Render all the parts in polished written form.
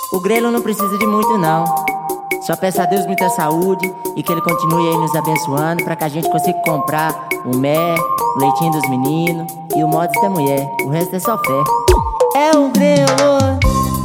O grelo não precisa de muito não. Só peço a Deus muita saúde e que Ele continue aí nos abençoando, pra que a gente consiga comprar o mé, o leitinho dos meninos e o mods da mulher. O resto é só fé. É o grelo.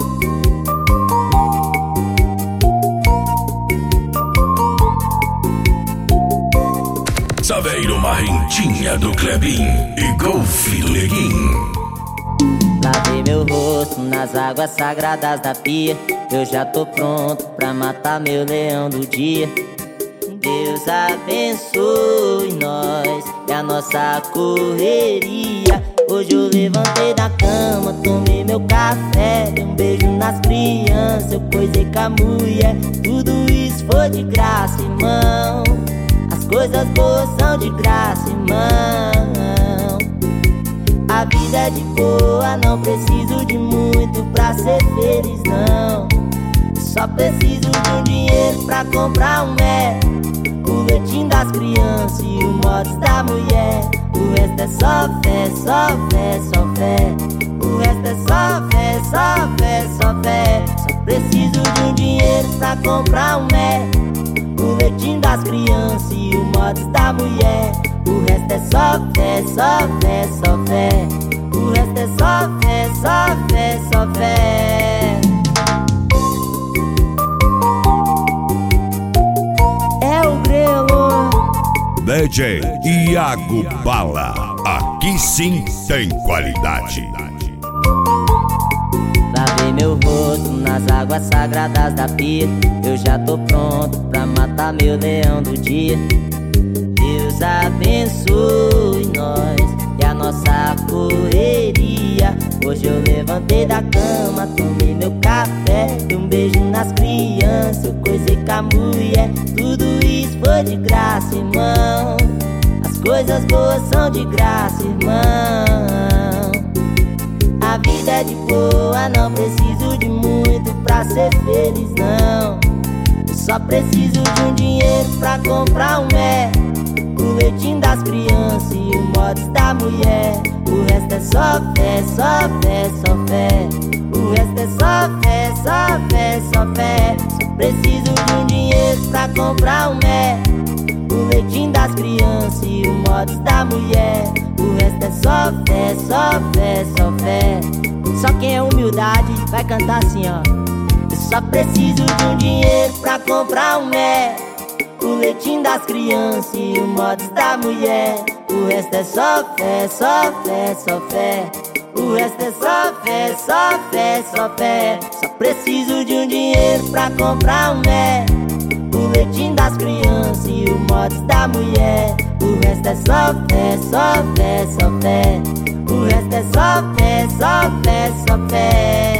Saveiro Marrentinha do Clebin e Golf do Neguinho. Lavei meu rosto nas águas sagradas da pia. Eu já tô pronto pra matar meu leão do dia. Deus abençoe nós e a nossa correria. Hoje eu levantei da cama, tomei meu café, dei um beijo nas crianças, eu coisei com a mulher. Tudo isso foi de graça, irmão. As coisas boas são de graça, irmão. A vida é de boa, não preciso de muito pra ser feliz, não. Só preciso de um dinheiro pra comprar um mé, o leitinho das crianças e o mods da mulher. O resto é só fé, só fé, só fé. O resto é só fé, só fé, só fé. Só preciso de um dinheiro pra comprar um mé, o leitinho das crianças e o mods da mulher. O resto é só fé, só fé, só fé. O resto é só fé, só fé, só fé. É o grelo. DJ Iago Bala, aqui sim tem qualidade. Lavei meu rosto nas águas sagradas da pia. Eu já tô pronto pra matar meu leão do dia. Deus abençoe nós e a nossa correria. Hoje eu levantei da cama, tomei meu café, dei um beijo nas crianças, eu coisei com a mulher. Tudo isso foi de graça, irmão. As coisas boas são de graça, irmão. A vida é de boa, não preciso de muito pra ser feliz, não. Eu só preciso de um dinheiro pra comprar um mé, o leitinho das crianças e o mods da mulher. O resto é só fé, só fé, só fé. O resto é só fé, só fé, só fé. Só preciso de um dinheiro pra comprar um mé, o leitinho das crianças e o mods da mulher. O resto é só fé, só fé, só fé. Só quem é humildade vai cantar assim, ó. Eu só preciso de um dinheiro pra comprar um mé, o leitinho das crianças e o mods da mulher. O resto é só fé, só fé, só fé. O resto é só fé, só fé, só fé. Só preciso de um dinheiro pra comprar um mé, o leitinho das crianças e o mods da mulher. O resto é só fé, só fé, só fé. O resto é só fé, só fé, só fé.